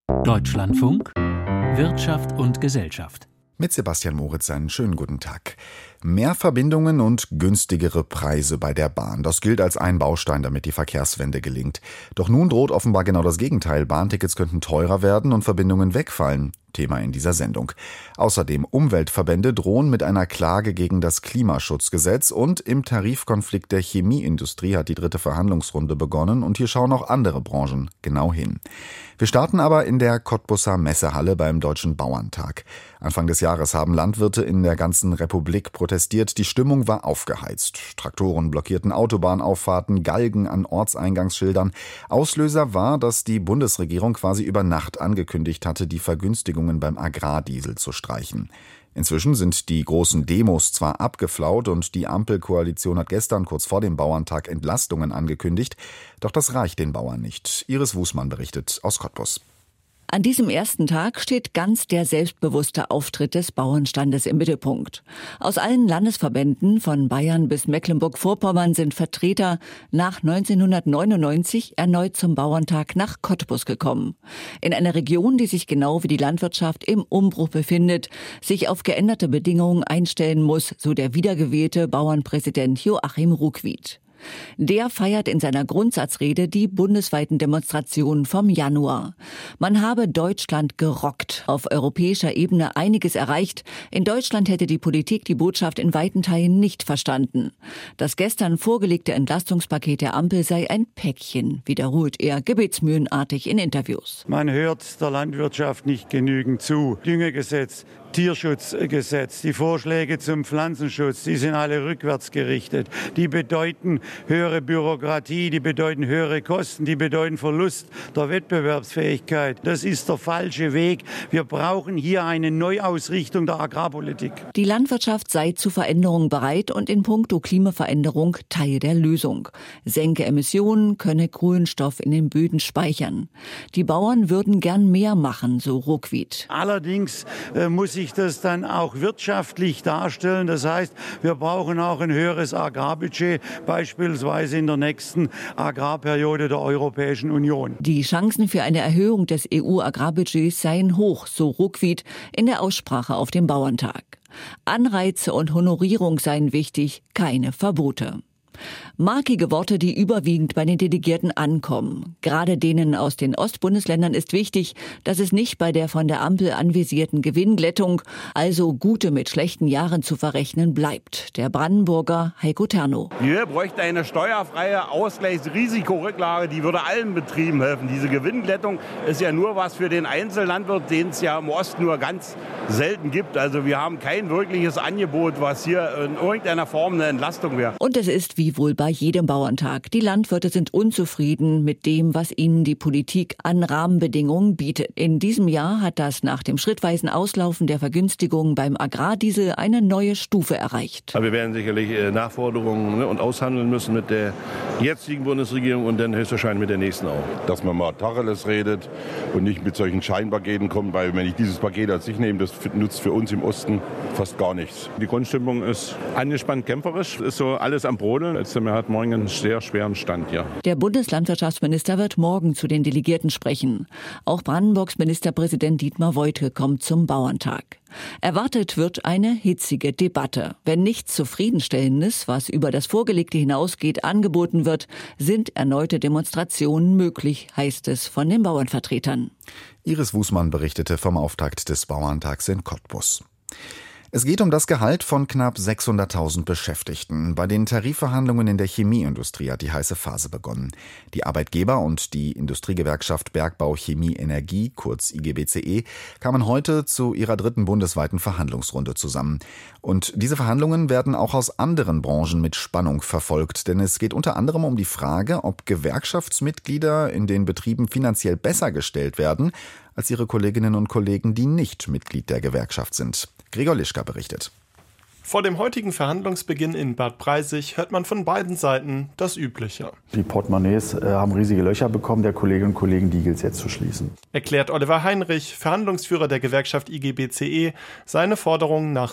Deutschlandfunk, Wirtschaft und Gesellschaft. Mit Sebastian Moritz einen schönen guten Tag. Mehr Verbindungen und günstigere Preise bei der Bahn. Das gilt als ein Baustein, damit die Verkehrswende gelingt. Doch nun droht offenbar genau das Gegenteil. Bahntickets könnten teurer werden und Verbindungen wegfallen. Thema in dieser Sendung. Außerdem Umweltverbände drohen mit einer Klage gegen das Klimaschutzgesetz und im Tarifkonflikt der Chemieindustrie hat die dritte Verhandlungsrunde begonnen und hier schauen auch andere Branchen genau hin. Wir starten aber in der Cottbuser Messehalle beim Deutschen Bauerntag. Anfang des Jahres haben Landwirte in der ganzen Republik protestiert. Die Stimmung war aufgeheizt. Traktoren blockierten Autobahnauffahrten, Galgen an Ortseingangsschildern. Auslöser war, dass die Bundesregierung quasi über Nacht angekündigt hatte, die Vergünstigungen beim Agrardiesel zu streichen. Inzwischen sind die großen Demos zwar abgeflaut und die Ampelkoalition hat gestern kurz vor dem Bauerntag Entlastungen angekündigt, doch das reicht den Bauern nicht. Iris Wußmann berichtet aus Cottbus. An diesem ersten Tag steht ganz der selbstbewusste Auftritt des Bauernstandes im Mittelpunkt. Aus allen Landesverbänden von Bayern bis Mecklenburg-Vorpommern sind Vertreter nach 1999 erneut zum Bauerntag nach Cottbus gekommen. In einer Region, die sich genau wie die Landwirtschaft im Umbruch befindet, sich auf geänderte Bedingungen einstellen muss, so der wiedergewählte Bauernpräsident Joachim Ruckwied. Der feiert in seiner Grundsatzrede die bundesweiten Demonstrationen vom Januar. Man habe Deutschland gerockt, auf europäischer Ebene einiges erreicht. In Deutschland hätte die Politik die Botschaft in weiten Teilen nicht verstanden. Das gestern vorgelegte Entlastungspaket der Ampel sei ein Päckchen, wiederholt er gebetsmühlenartig in Interviews. Man hört der Landwirtschaft nicht genügend zu. Düngegesetz, Tierschutzgesetz, die Vorschläge zum Pflanzenschutz, die sind alle rückwärts gerichtet. Die bedeuten höhere Bürokratie, die bedeuten höhere Kosten, die bedeuten Verlust der Wettbewerbsfähigkeit. Das ist der falsche Weg. Wir brauchen hier eine Neuausrichtung der Agrarpolitik. Die Landwirtschaft sei zu Veränderungen bereit und in puncto Klimaveränderung Teil der Lösung. Senke Emissionen, könne Kohlenstoff in den Böden speichern. Die Bauern würden gern mehr machen, so Ruckwied. Allerdings muss sich das dann auch wirtschaftlich darstellen. Das heißt, wir brauchen auch ein höheres Agrarbudget, beispielsweise in der nächsten Agrarperiode der Europäischen Union. Die Chancen für eine Erhöhung des EU-Agrarbudgets seien hoch, so Ruckwied in der Aussprache auf dem Bauerntag. Anreize und Honorierung seien wichtig, keine Verbote. Markige Worte, die überwiegend bei den Delegierten ankommen. Gerade denen aus den Ostbundesländern ist wichtig, dass es nicht bei der von der Ampel anvisierten Gewinnglättung, also gute mit schlechten Jahren zu verrechnen, bleibt. Der Brandenburger Heiko Terno. Wir bräuchten eine steuerfreie Ausgleichsrisikorücklage, die würde allen Betrieben helfen. Diese Gewinnglättung ist ja nur was für den Einzellandwirt, den es ja im Osten nur ganz selten gibt. Also wir haben kein wirkliches Angebot, was hier in irgendeiner Form eine Entlastung wäre. Und es ist wie wohl bei jedem Bauerntag. Die Landwirte sind unzufrieden mit dem, was ihnen die Politik an Rahmenbedingungen bietet. In diesem Jahr hat das nach dem schrittweisen Auslaufen der Vergünstigungen beim Agrardiesel eine neue Stufe erreicht. Aber wir werden sicherlich Nachforderungen und aushandeln müssen mit der jetzigen Bundesregierung und dann höchstwahrscheinlich mit der nächsten auch. Dass man mal Tacheles redet und nicht mit solchen Scheinpaketen kommt, weil wenn ich dieses Paket als ich nehme, das nutzt für uns im Osten fast gar nichts. Die Grundstimmung ist angespannt kämpferisch, ist so alles am Brodeln. Er hat morgen einen sehr schweren Stand, ja. Der Bundeslandwirtschaftsminister wird morgen zu den Delegierten sprechen. Auch Brandenburgs Ministerpräsident Dietmar Woidke kommt zum Bauerntag. Erwartet wird eine hitzige Debatte. Wenn nichts Zufriedenstellendes, was über das Vorgelegte hinausgeht, angeboten wird, sind erneute Demonstrationen möglich, heißt es von den Bauernvertretern. Iris Wußmann berichtete vom Auftakt des Bauerntags in Cottbus. Es geht um das Gehalt von knapp 600.000 Beschäftigten. Bei den Tarifverhandlungen in der Chemieindustrie hat die heiße Phase begonnen. Die Arbeitgeber und die Industriegewerkschaft Bergbau Chemie Energie, kurz IGBCE, kamen heute zu ihrer dritten bundesweiten Verhandlungsrunde zusammen. Und diese Verhandlungen werden auch aus anderen Branchen mit Spannung verfolgt, denn es geht unter anderem um die Frage, ob Gewerkschaftsmitglieder in den Betrieben finanziell besser gestellt werden als ihre Kolleginnen und Kollegen, die nicht Mitglied der Gewerkschaft sind. Gregor Lischka berichtet. Vor dem heutigen Verhandlungsbeginn in Bad Breisig hört man von beiden Seiten das Übliche. Die Portemonnaies haben riesige Löcher bekommen, der Kolleginnen und Kollegen, die gilt es jetzt zu schließen. Erklärt Oliver Heinrich, Verhandlungsführer der Gewerkschaft IGBCE, seine Forderung nach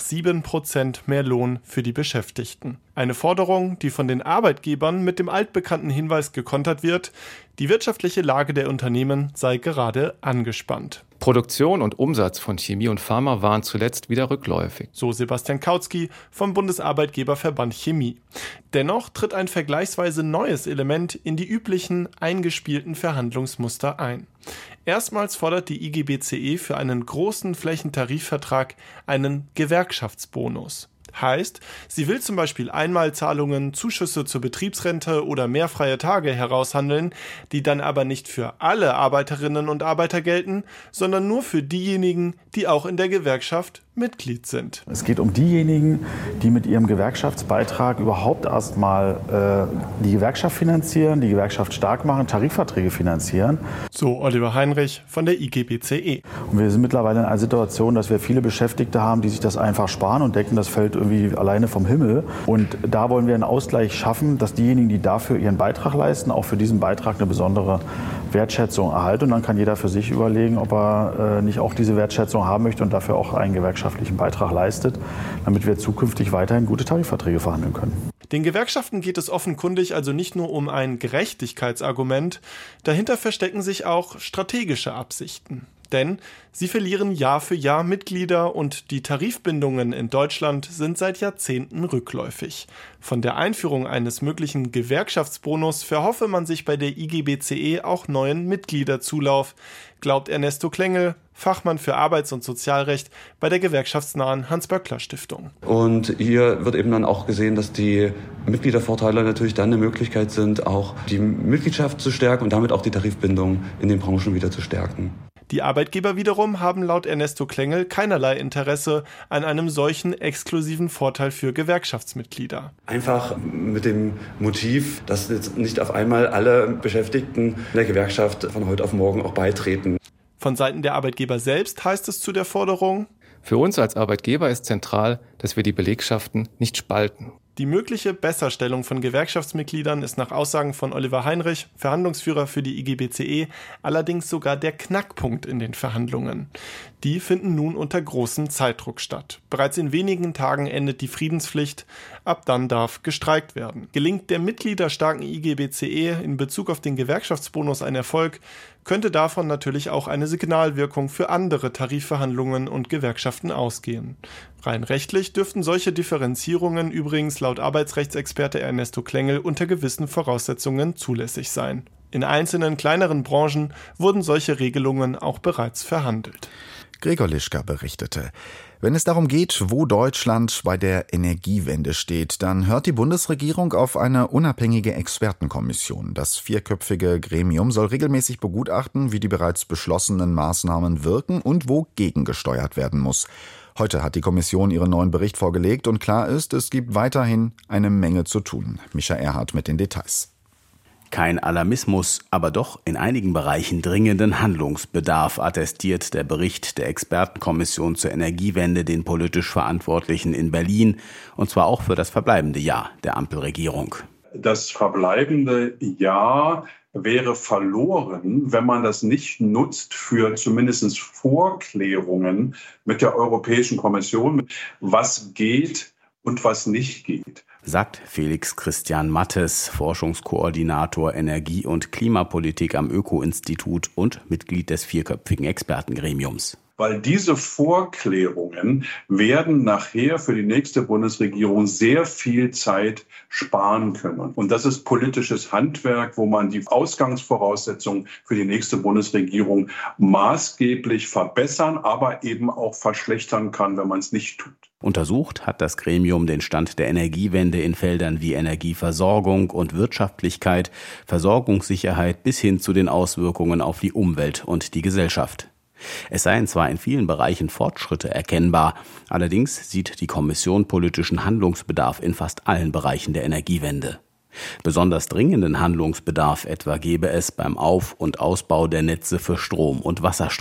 7% mehr Lohn für die Beschäftigten. Eine Forderung, die von den Arbeitgebern mit dem altbekannten Hinweis gekontert wird, die wirtschaftliche Lage der Unternehmen sei gerade angespannt. Produktion und Umsatz von Chemie und Pharma waren zuletzt wieder rückläufig. So Sebastian Kautsky vom Bundesarbeitgeberverband Chemie. Dennoch tritt ein vergleichsweise neues Element in die üblichen eingespielten Verhandlungsmuster ein. Erstmals fordert die IGBCE für einen großen Flächentarifvertrag einen Gewerkschaftsbonus. Heißt, sie will zum Beispiel Einmalzahlungen, Zuschüsse zur Betriebsrente oder mehr freie Tage heraushandeln, die dann aber nicht für alle Arbeiterinnen und Arbeiter gelten, sondern nur für diejenigen, die auch in der Gewerkschaft Mitglied sind. Es geht um diejenigen, die mit ihrem Gewerkschaftsbeitrag überhaupt erstmal die Gewerkschaft finanzieren, die Gewerkschaft stark machen, Tarifverträge finanzieren. So Oliver Heinrich von der IGBCE. Und wir sind mittlerweile in einer Situation, dass wir viele Beschäftigte haben, die sich das einfach sparen und denken, das fällt irgendwie alleine vom Himmel. Und da wollen wir einen Ausgleich schaffen, dass diejenigen, die dafür ihren Beitrag leisten, auch für diesen Beitrag eine besondere Wertschätzung erhalten. Und dann kann jeder für sich überlegen, ob er nicht auch diese Wertschätzung haben möchte und dafür auch einen gewerkschaftlichen Beitrag leistet, damit wir zukünftig weiterhin gute Tarifverträge verhandeln können. Den Gewerkschaften geht es offenkundig also nicht nur um ein Gerechtigkeitsargument, dahinter verstecken sich auch strategische Absichten. Denn sie verlieren Jahr für Jahr Mitglieder und die Tarifbindungen in Deutschland sind seit Jahrzehnten rückläufig. Von der Einführung eines möglichen Gewerkschaftsbonus verhoffe man sich bei der IGBCE auch neuen Mitgliederzulauf, glaubt Ernesto Klengel, Fachmann für Arbeits- und Sozialrecht bei der gewerkschaftsnahen Hans-Böckler-Stiftung. Und hier wird eben dann auch gesehen, dass die Mitgliedervorteile natürlich dann eine Möglichkeit sind, auch die Mitgliedschaft zu stärken und damit auch die Tarifbindung in den Branchen wieder zu stärken. Die Arbeitgeber wiederum haben laut Ernesto Klengel keinerlei Interesse an einem solchen exklusiven Vorteil für Gewerkschaftsmitglieder. Einfach mit dem Motiv, dass jetzt nicht auf einmal alle Beschäftigten der Gewerkschaft von heute auf morgen auch beitreten. Von Seiten der Arbeitgeber selbst heißt es zu der Forderung: Für uns als Arbeitgeber ist zentral, dass wir die Belegschaften nicht spalten. Die mögliche Besserstellung von Gewerkschaftsmitgliedern ist nach Aussagen von Oliver Heinrich, Verhandlungsführer für die IGBCE, allerdings sogar der Knackpunkt in den Verhandlungen. Die finden nun unter großem Zeitdruck statt. Bereits in wenigen Tagen endet die Friedenspflicht, ab dann darf gestreikt werden. Gelingt der mitgliederstarken IGBCE in Bezug auf den Gewerkschaftsbonus ein Erfolg, könnte davon natürlich auch eine Signalwirkung für andere Tarifverhandlungen und Gewerkschaften ausgehen. Rein rechtlich dürften solche Differenzierungen übrigens laut Arbeitsrechtsexperte Ernesto Klengel unter gewissen Voraussetzungen zulässig sein. In einzelnen kleineren Branchen wurden solche Regelungen auch bereits verhandelt. Gregor Lischka berichtete. Wenn es darum geht, wo Deutschland bei der Energiewende steht, dann hört die Bundesregierung auf eine unabhängige Expertenkommission. Das 4-köpfige Gremium soll regelmäßig begutachten, wie die bereits beschlossenen Maßnahmen wirken und wo gegengesteuert werden muss. Heute hat die Kommission ihren neuen Bericht vorgelegt und klar ist, es gibt weiterhin eine Menge zu tun. Micha Erhardt mit den Details. Kein Alarmismus, aber doch in einigen Bereichen dringenden Handlungsbedarf, attestiert der Bericht der Expertenkommission zur Energiewende den politisch Verantwortlichen in Berlin, und zwar auch für das verbleibende Jahr der Ampelregierung. Das verbleibende Jahr wäre verloren, wenn man das nicht nutzt für zumindest Vorklärungen mit der Europäischen Kommission, was geht und was nicht geht. Sagt Felix Christian Mattes, Forschungskoordinator Energie- und Klimapolitik am Öko-Institut und Mitglied des 4-köpfigen Expertengremiums. Weil diese Vorklärungen werden nachher für die nächste Bundesregierung sehr viel Zeit sparen können. Und das ist politisches Handwerk, wo man die Ausgangsvoraussetzungen für die nächste Bundesregierung maßgeblich verbessern, aber eben auch verschlechtern kann, wenn man es nicht tut. Untersucht hat das Gremium den Stand der Energiewende in Feldern wie Energieversorgung und Wirtschaftlichkeit, Versorgungssicherheit bis hin zu den Auswirkungen auf die Umwelt und die Gesellschaft. Es seien zwar in vielen Bereichen Fortschritte erkennbar, allerdings sieht die Kommission politischen Handlungsbedarf in fast allen Bereichen der Energiewende. Besonders dringenden Handlungsbedarf etwa gebe es beim Auf- und Ausbau der Netze für Strom und Wasserstoff.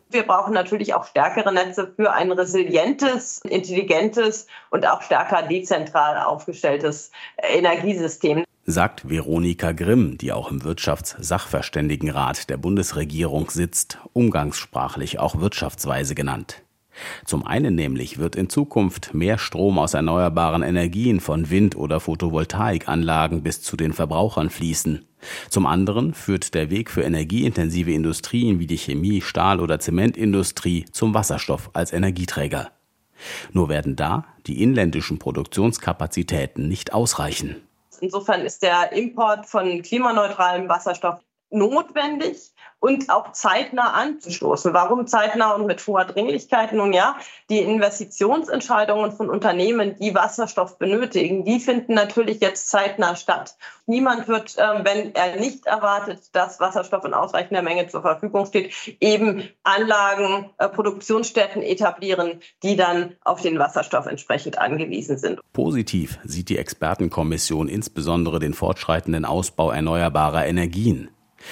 Wir brauchen natürlich auch stärkere Netze für ein resilientes, intelligentes und auch stärker dezentral aufgestelltes Energiesystem. Sagt Veronika Grimm, die auch im Wirtschaftssachverständigenrat der Bundesregierung sitzt, umgangssprachlich auch Wirtschaftsweise genannt. Zum einen nämlich wird in Zukunft mehr Strom aus erneuerbaren Energien von Wind- oder Photovoltaikanlagen bis zu den Verbrauchern fließen. Zum anderen führt der Weg für energieintensive Industrien wie die Chemie-, Stahl- oder Zementindustrie zum Wasserstoff als Energieträger. Nur werden da die inländischen Produktionskapazitäten nicht ausreichen. Insofern ist der Import von klimaneutralem Wasserstoff notwendig und auch zeitnah anzustoßen. Warum zeitnah und mit hoher Dringlichkeit? Nun ja, die Investitionsentscheidungen von Unternehmen, die Wasserstoff benötigen, die finden natürlich jetzt zeitnah statt. Niemand wird, wenn er nicht erwartet, dass Wasserstoff in ausreichender Menge zur Verfügung steht, eben Anlagen, Produktionsstätten etablieren, die dann auf den Wasserstoff entsprechend angewiesen sind. Positiv sieht die Expertenkommission insbesondere den fortschreitenden Ausbau erneuerbarer Energien.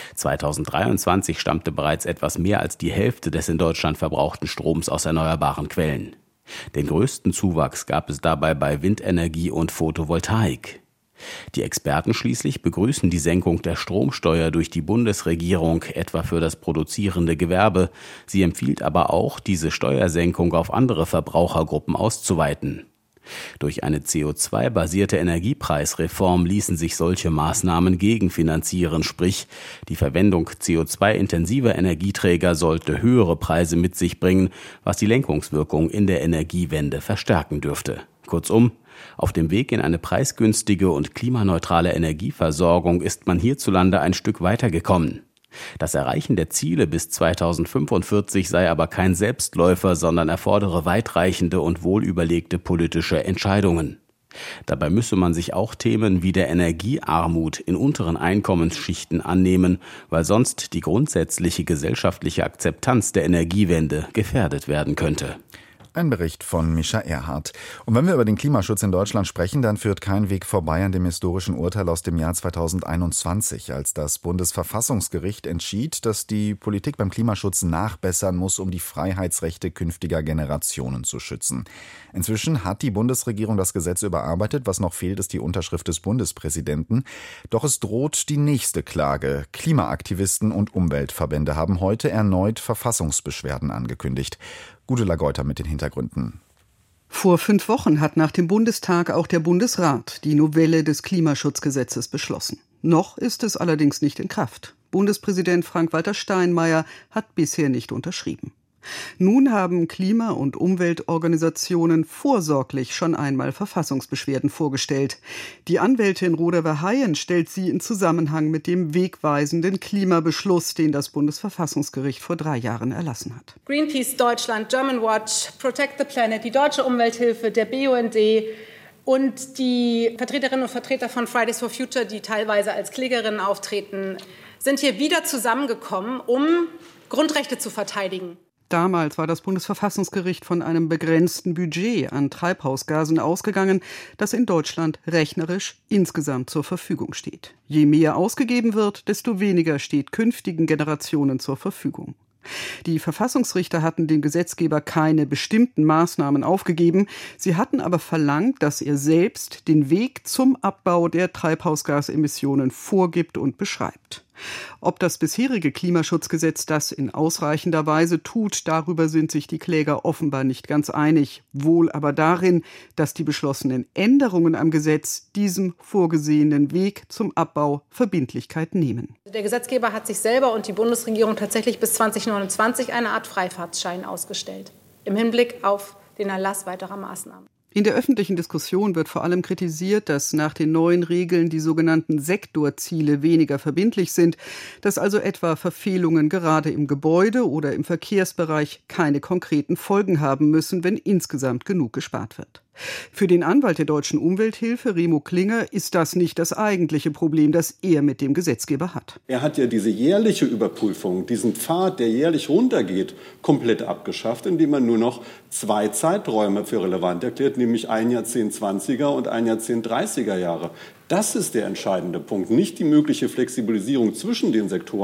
2023 stammte bereits etwas mehr als die Hälfte des in Deutschland verbrauchten Stroms aus erneuerbaren Quellen. Den größten Zuwachs gab es dabei bei Windenergie und Photovoltaik. Die Experten schließlich begrüßen die Senkung der Stromsteuer durch die Bundesregierung, etwa für das produzierende Gewerbe. Sie empfiehlt aber auch, diese Steuersenkung auf andere Verbrauchergruppen auszuweiten. Durch eine CO2-basierte Energiepreisreform ließen sich solche Maßnahmen gegenfinanzieren, sprich, die Verwendung CO2-intensiver Energieträger sollte höhere Preise mit sich bringen, was die Lenkungswirkung in der Energiewende verstärken dürfte. Kurzum, auf dem Weg in eine preisgünstige und klimaneutrale Energieversorgung ist man hierzulande ein Stück weitergekommen. Das Erreichen der Ziele bis 2045 sei aber kein Selbstläufer, sondern erfordere weitreichende und wohlüberlegte politische Entscheidungen. Dabei müsse man sich auch Themen wie der Energiearmut in unteren Einkommensschichten annehmen, weil sonst die grundsätzliche gesellschaftliche Akzeptanz der Energiewende gefährdet werden könnte. Ein Bericht von Mischa Erhardt. Und wenn wir über den Klimaschutz in Deutschland sprechen, dann führt kein Weg vorbei an dem historischen Urteil aus dem Jahr 2021, als das Bundesverfassungsgericht entschied, dass die Politik beim Klimaschutz nachbessern muss, um die Freiheitsrechte künftiger Generationen zu schützen. Inzwischen hat die Bundesregierung das Gesetz überarbeitet. Was noch fehlt, ist die Unterschrift des Bundespräsidenten. Doch es droht die nächste Klage. Klimaaktivisten und Umweltverbände haben heute erneut Verfassungsbeschwerden angekündigt. Gudula Geuter mit den Hintergründen. Vor 5 Wochen hat nach dem Bundestag auch der Bundesrat die Novelle des Klimaschutzgesetzes beschlossen. Noch ist es allerdings nicht in Kraft. Bundespräsident Frank-Walter Steinmeier hat bisher nicht unterschrieben. Nun haben Klima- und Umweltorganisationen vorsorglich schon einmal Verfassungsbeschwerden vorgestellt. Die Anwältin Roda Verheyen stellt sie in Zusammenhang mit dem wegweisenden Klimabeschluss, den das Bundesverfassungsgericht vor 3 Jahren erlassen hat. Greenpeace Deutschland, German Watch, Protect the Planet, die Deutsche Umwelthilfe, der BUND und die Vertreterinnen und Vertreter von Fridays for Future, die teilweise als Klägerinnen auftreten, sind hier wieder zusammengekommen, um Grundrechte zu verteidigen. Damals war das Bundesverfassungsgericht von einem begrenzten Budget an Treibhausgasen ausgegangen, das in Deutschland rechnerisch insgesamt zur Verfügung steht. Je mehr ausgegeben wird, desto weniger steht künftigen Generationen zur Verfügung. Die Verfassungsrichter hatten dem Gesetzgeber keine bestimmten Maßnahmen aufgegeben. Sie hatten aber verlangt, dass er selbst den Weg zum Abbau der Treibhausgasemissionen vorgibt und beschreibt. Ob das bisherige Klimaschutzgesetz das in ausreichender Weise tut, darüber sind sich die Kläger offenbar nicht ganz einig. Wohl aber darin, dass die beschlossenen Änderungen am Gesetz diesem vorgesehenen Weg zum Abbau Verbindlichkeit nehmen. Der Gesetzgeber hat sich selber und die Bundesregierung tatsächlich bis 2029 eine Art Freifahrtschein ausgestellt, im Hinblick auf den Erlass weiterer Maßnahmen. In der öffentlichen Diskussion wird vor allem kritisiert, dass nach den neuen Regeln die sogenannten Sektorziele weniger verbindlich sind, dass also etwa Verfehlungen gerade im Gebäude- oder im Verkehrsbereich keine konkreten Folgen haben müssen, wenn insgesamt genug gespart wird. Für den Anwalt der Deutschen Umwelthilfe, Remo Klinger, ist das nicht das eigentliche Problem, das er mit dem Gesetzgeber hat. Er hat ja diese jährliche Überprüfung, diesen Pfad, der jährlich runtergeht, komplett abgeschafft, indem man nur noch 2 Zeiträume für relevant erklärt, nämlich ein Jahrzehnt 20er und ein Jahrzehnt 30er Jahre. Das ist der entscheidende Punkt, nicht die mögliche Flexibilisierung zwischen den Sektoren.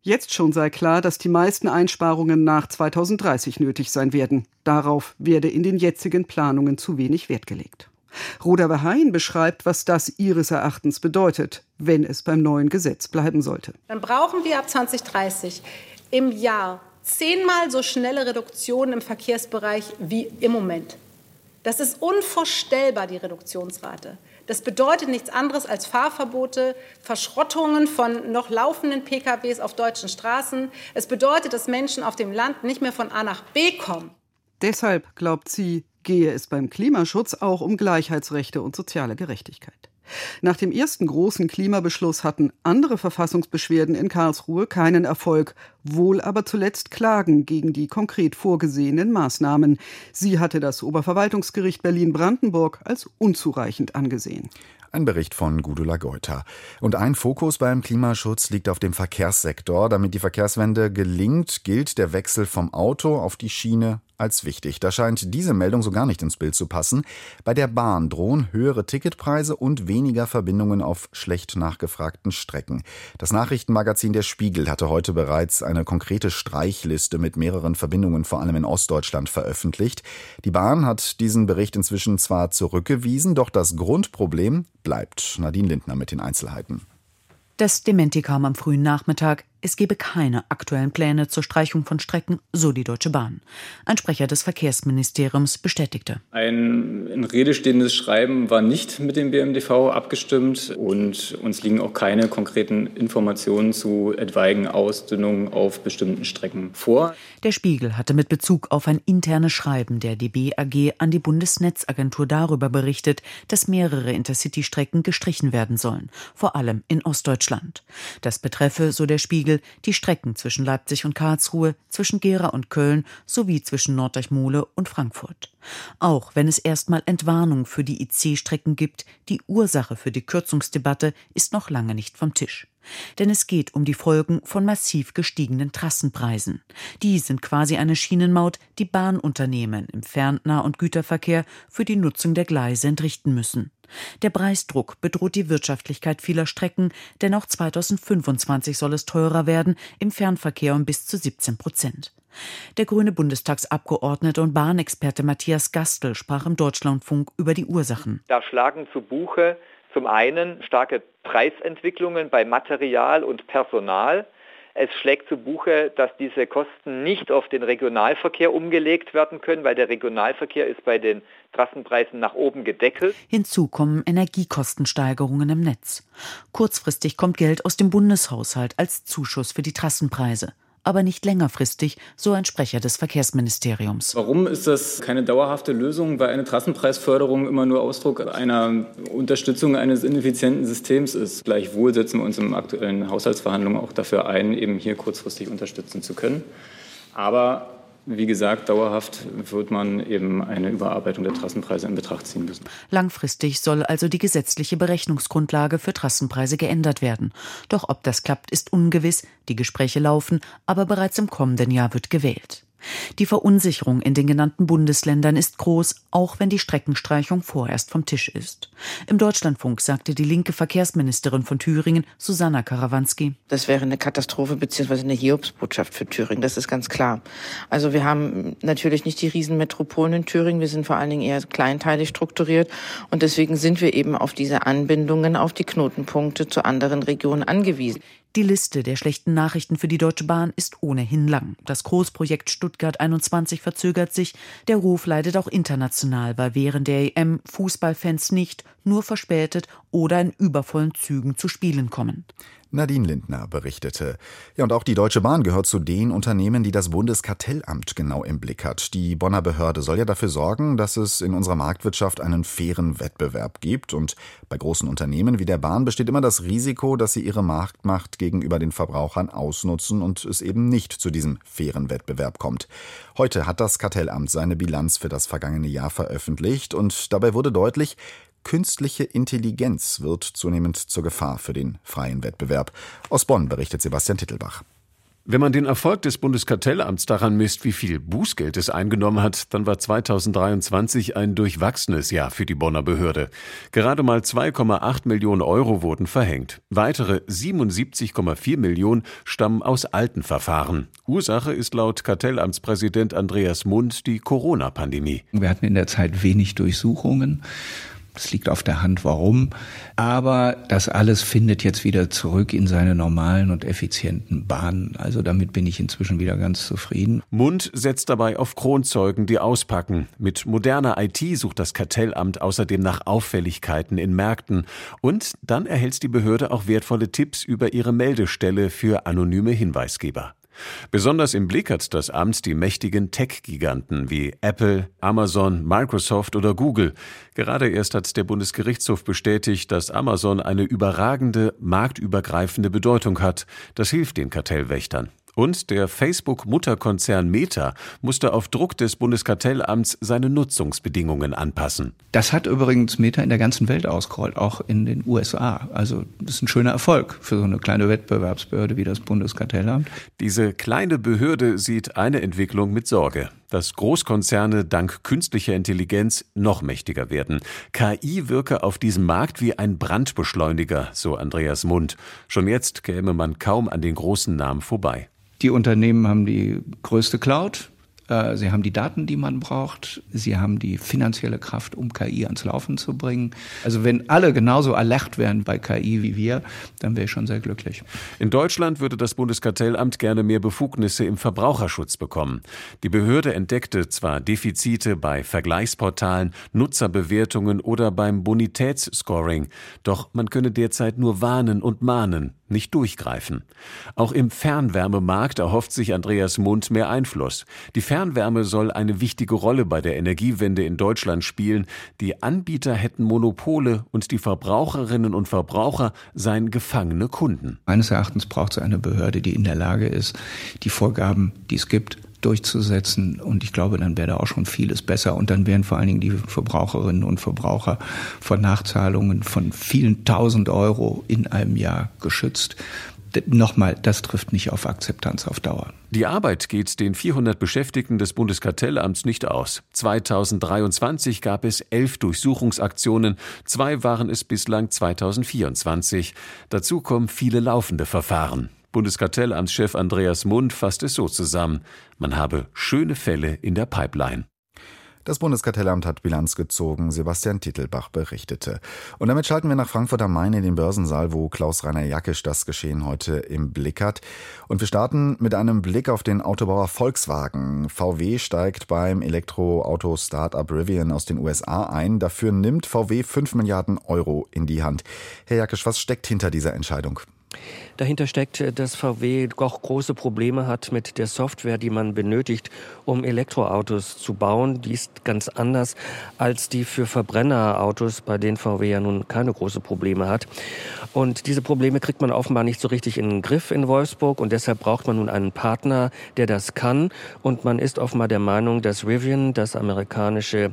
Jetzt schon sei klar, dass die meisten Einsparungen nach 2030 nötig sein werden. Darauf werde in den jetzigen Planungen zu wenig Wert gelegt. Roda Verheyen beschreibt, was das ihres Erachtens bedeutet, wenn es beim neuen Gesetz bleiben sollte. Dann brauchen wir ab 2030 im Jahr 10-mal so schnelle Reduktionen im Verkehrsbereich wie im Moment. Das ist unvorstellbar, die Reduktionsrate. Das bedeutet nichts anderes als Fahrverbote, Verschrottungen von noch laufenden PKWs auf deutschen Straßen. Es bedeutet, dass Menschen auf dem Land nicht mehr von A nach B kommen. Deshalb, glaubt sie, gehe es beim Klimaschutz auch um Gleichheitsrechte und soziale Gerechtigkeit. Nach dem ersten großen Klimabeschluss hatten andere Verfassungsbeschwerden in Karlsruhe keinen Erfolg, wohl aber zuletzt Klagen gegen die konkret vorgesehenen Maßnahmen. Sie hatte das Oberverwaltungsgericht Berlin-Brandenburg als unzureichend angesehen. Ein Bericht von Gudula Goita. Und ein Fokus beim Klimaschutz liegt auf dem Verkehrssektor. Damit die Verkehrswende gelingt, gilt der Wechsel vom Auto auf die Schiene als wichtig. Da scheint diese Meldung so gar nicht ins Bild zu passen. Bei der Bahn drohen höhere Ticketpreise und weniger Verbindungen auf schlecht nachgefragten Strecken. Das Nachrichtenmagazin Der Spiegel hatte heute bereits eine konkrete Streichliste mit mehreren Verbindungen, vor allem in Ostdeutschland, veröffentlicht. Die Bahn hat diesen Bericht inzwischen zwar zurückgewiesen, doch das Grundproblem bleibt. Nadine Lindner mit den Einzelheiten. Das Dementi kam am frühen Nachmittag. Es gebe keine aktuellen Pläne zur Streichung von Strecken, so die Deutsche Bahn. Ein Sprecher des Verkehrsministeriums bestätigte. Ein in Rede stehendes Schreiben war nicht mit dem BMDV abgestimmt und uns liegen auch keine konkreten Informationen zu etwaigen Ausdünnungen auf bestimmten Strecken vor. Der Spiegel hatte mit Bezug auf ein internes Schreiben der DB AG an die Bundesnetzagentur darüber berichtet, dass mehrere Intercity-Strecken gestrichen werden sollen, vor allem in Ostdeutschland. Das betreffe, so der Spiegel, die Strecken zwischen Leipzig und Karlsruhe, zwischen Gera und Köln sowie zwischen Norddeich-Mole und Frankfurt. Auch wenn es erstmal Entwarnung für die IC-Strecken gibt, die Ursache für die Kürzungsdebatte ist noch lange nicht vom Tisch. Denn es geht um die Folgen von massiv gestiegenen Trassenpreisen. Die sind quasi eine Schienenmaut, die Bahnunternehmen im Fernnah- und Güterverkehr für die Nutzung der Gleise entrichten müssen. Der Preisdruck bedroht die Wirtschaftlichkeit vieler Strecken, denn auch 2025 soll es teurer werden, im Fernverkehr um bis zu 17%. Der grüne Bundestagsabgeordnete und Bahnexperte Matthias Gastel sprach im Deutschlandfunk über die Ursachen. Da schlagen zu Buche zum einen starke Preisentwicklungen bei Material und Personal. Es schlägt zu Buche, dass diese Kosten nicht auf den Regionalverkehr umgelegt werden können, weil der Regionalverkehr ist bei den Trassenpreisen nach oben gedeckelt. Hinzu kommen Energiekostensteigerungen im Netz. Kurzfristig kommt Geld aus dem Bundeshaushalt als Zuschuss für die Trassenpreise. Aber nicht längerfristig, so ein Sprecher des Verkehrsministeriums. Warum ist das keine dauerhafte Lösung, weil eine Trassenpreisförderung immer nur Ausdruck einer Unterstützung eines ineffizienten Systems ist? Gleichwohl setzen wir uns in aktuellen Haushaltsverhandlungen auch dafür ein, eben hier kurzfristig unterstützen zu können. Aber wie gesagt, dauerhaft wird man eben eine Überarbeitung der Trassenpreise in Betracht ziehen müssen. Langfristig soll also die gesetzliche Berechnungsgrundlage für Trassenpreise geändert werden. Doch ob das klappt, ist ungewiss. Die Gespräche laufen, aber bereits im kommenden Jahr wird gewählt. Die Verunsicherung in den genannten Bundesländern ist groß, auch wenn die Streckenstreichung vorerst vom Tisch ist. Im Deutschlandfunk sagte die linke Verkehrsministerin von Thüringen, Susanna Karawanski: Das wäre eine Katastrophe bzw. eine Hiobsbotschaft für Thüringen, das ist ganz klar. Also wir haben natürlich nicht die Riesenmetropolen in Thüringen, wir sind vor allen Dingen eher kleinteilig strukturiert und deswegen sind wir eben auf diese Anbindungen, auf die Knotenpunkte zu anderen Regionen angewiesen. Die Liste der schlechten Nachrichten für die Deutsche Bahn ist ohnehin lang. Das Großprojekt Stuttgart 21 verzögert sich. Der Ruf leidet auch international, weil während der EM Fußballfans nicht, nur verspätet oder in übervollen Zügen zu Spielen kommen. Nadine Lindner berichtete. Ja, und auch die Deutsche Bahn gehört zu den Unternehmen, die das Bundeskartellamt genau im Blick hat. Die Bonner Behörde soll ja dafür sorgen, dass es in unserer Marktwirtschaft einen fairen Wettbewerb gibt. Und bei großen Unternehmen wie der Bahn besteht immer das Risiko, dass sie ihre Marktmacht gegenüber den Verbrauchern ausnutzen und es eben nicht zu diesem fairen Wettbewerb kommt. Heute hat das Kartellamt seine Bilanz für das vergangene Jahr veröffentlicht und dabei wurde deutlich, künstliche Intelligenz wird zunehmend zur Gefahr für den freien Wettbewerb. Aus Bonn berichtet Sebastian Tittelbach. Wenn man den Erfolg des Bundeskartellamts daran misst, wie viel Bußgeld es eingenommen hat, dann war 2023 ein durchwachsenes Jahr für die Bonner Behörde. Gerade mal 2,8 Millionen Euro wurden verhängt. Weitere 77,4 Millionen stammen aus alten Verfahren. Ursache ist laut Kartellamtspräsident Andreas Mund die Corona-Pandemie. Wir hatten in der Zeit wenig Durchsuchungen. Das liegt auf der Hand, warum. Aber das alles findet jetzt wieder zurück in seine normalen und effizienten Bahnen. Also damit bin ich inzwischen wieder ganz zufrieden. Mund setzt dabei auf Kronzeugen, die auspacken. Mit moderner IT sucht das Kartellamt außerdem nach Auffälligkeiten in Märkten. Und dann erhält die Behörde auch wertvolle Tipps über ihre Meldestelle für anonyme Hinweisgeber. Besonders im Blick hat das Amt die mächtigen Tech-Giganten wie Apple, Amazon, Microsoft oder Google. Gerade erst hat der Bundesgerichtshof bestätigt, dass Amazon eine überragende, marktübergreifende Bedeutung hat. Das hilft den Kartellwächtern. Und der Facebook-Mutterkonzern Meta musste auf Druck des Bundeskartellamts seine Nutzungsbedingungen anpassen. Das hat übrigens Meta in der ganzen Welt ausgerollt, auch in den USA. Also das ist ein schöner Erfolg für so eine kleine Wettbewerbsbehörde wie das Bundeskartellamt. Diese kleine Behörde sieht eine Entwicklung mit Sorge: dass Großkonzerne dank künstlicher Intelligenz noch mächtiger werden. KI wirke auf diesem Markt wie ein Brandbeschleuniger, so Andreas Mund. Schon jetzt käme man kaum an den großen Namen vorbei. Die Unternehmen haben die größte Cloud. Sie haben die Daten, die man braucht. Sie haben die finanzielle Kraft, um KI ans Laufen zu bringen. Also wenn alle genauso alert wären bei KI wie wir, dann wäre ich schon sehr glücklich. In Deutschland würde das Bundeskartellamt gerne mehr Befugnisse im Verbraucherschutz bekommen. Die Behörde entdeckte zwar Defizite bei Vergleichsportalen, Nutzerbewertungen oder beim Bonitätsscoring, doch man könne derzeit nur warnen und mahnen, nicht durchgreifen. Auch im Fernwärmemarkt erhofft sich Andreas Mund mehr Einfluss. Die Fernwärme soll eine wichtige Rolle bei der Energiewende in Deutschland spielen. Die Anbieter hätten Monopole und die Verbraucherinnen und Verbraucher seien gefangene Kunden. Meines Erachtens braucht es eine Behörde, die in der Lage ist, die Vorgaben, die es gibt, durchzusetzen. Und ich glaube, dann wäre da auch schon vieles besser. Und dann wären vor allen Dingen die Verbraucherinnen und Verbraucher vor Nachzahlungen von vielen tausend Euro in einem Jahr geschützt. Nochmal, das trifft nicht auf Akzeptanz auf Dauer. Die Arbeit geht den 400 Beschäftigten des Bundeskartellamts nicht aus. 2023 gab es 11 Durchsuchungsaktionen, 2 waren es bislang 2024. Dazu kommen viele laufende Verfahren. Bundeskartellamtschef Andreas Mund fasst es so zusammen: Man habe schöne Fälle in der Pipeline. Das Bundeskartellamt hat Bilanz gezogen, Sebastian Tittelbach berichtete. Und damit schalten wir nach Frankfurt am Main in den Börsensaal, wo Klaus-Rainer Jackisch das Geschehen heute im Blick hat. Und wir starten mit einem Blick auf den Autobauer Volkswagen. VW steigt beim Elektroauto-Startup Rivian aus den USA ein. Dafür nimmt VW 5 Milliarden Euro in die Hand. Herr Jackisch, was steckt hinter dieser Entscheidung? Dahinter steckt, dass VW auch große Probleme hat mit der Software, die man benötigt, um Elektroautos zu bauen. Die ist ganz anders als die für Verbrennerautos, bei denen VW ja nun keine großen Probleme hat. Und diese Probleme kriegt man offenbar nicht so richtig in den Griff in Wolfsburg. Und deshalb braucht man nun einen Partner, der das kann. Und man ist offenbar der Meinung, dass Rivian, das amerikanische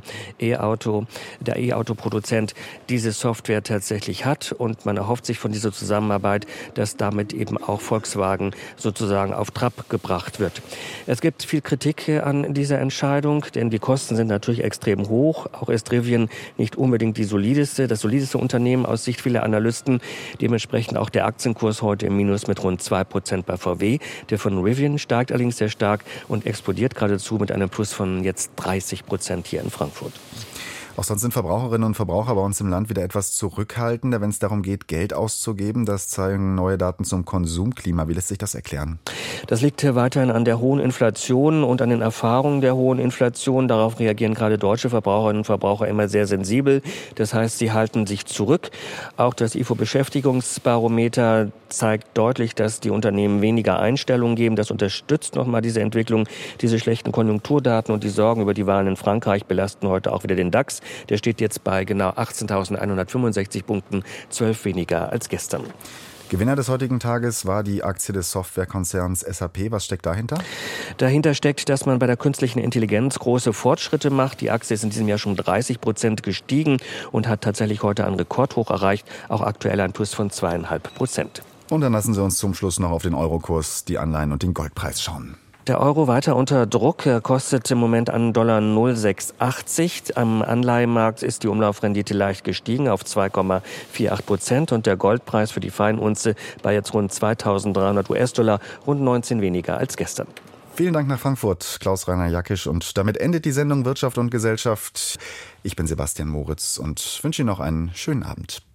der E-Auto-Produzent, diese Software tatsächlich hat. Und man erhofft sich von dieser Zusammenarbeit, dass damit eben auch Volkswagen sozusagen auf Trab gebracht wird. Es gibt viel Kritik an dieser Entscheidung, denn die Kosten sind natürlich extrem hoch. Auch ist Rivian nicht unbedingt das solideste Unternehmen aus Sicht vieler Analysten. Dementsprechend auch der Aktienkurs heute im Minus mit rund 2% bei VW. Der von Rivian steigt allerdings sehr stark und explodiert geradezu mit einem Plus von jetzt 30% hier in Frankfurt. Auch sonst sind Verbraucherinnen und Verbraucher bei uns im Land wieder etwas zurückhaltender, wenn es darum geht, Geld auszugeben. Das zeigen neue Daten zum Konsumklima. Wie lässt sich das erklären? Das liegt weiterhin an der hohen Inflation und an den Erfahrungen der hohen Inflation. Darauf reagieren gerade deutsche Verbraucherinnen und Verbraucher immer sehr sensibel. Das heißt, sie halten sich zurück. Auch das IFO-Beschäftigungsbarometer zeigt deutlich, dass die Unternehmen weniger Einstellungen geben. Das unterstützt nochmal diese Entwicklung. Diese schlechten Konjunkturdaten und die Sorgen über die Wahlen in Frankreich belasten heute auch wieder den DAX. Der steht jetzt bei genau 18.165 Punkten, 12 weniger als gestern. Gewinner des heutigen Tages war die Aktie des Softwarekonzerns SAP. Was steckt dahinter? Dahinter steckt, dass man bei der künstlichen Intelligenz große Fortschritte macht. Die Aktie ist in diesem Jahr schon 30% gestiegen und hat tatsächlich heute einen Rekordhoch erreicht, auch aktuell ein Plus von 2,5%. Und dann lassen Sie uns zum Schluss noch auf den Eurokurs, die Anleihen und den Goldpreis schauen. Der Euro weiter unter Druck. Er kostet im Moment an Dollar 0,680. Am Anleihenmarkt ist die Umlaufrendite leicht gestiegen auf 2,48% und der Goldpreis für die Feinunze bei jetzt rund 2.300 US-Dollar, rund 19 weniger als gestern. Vielen Dank nach Frankfurt, Klaus-Rainer Jackisch. Und damit endet die Sendung Wirtschaft und Gesellschaft. Ich bin Sebastian Moritz und wünsche Ihnen noch einen schönen Abend.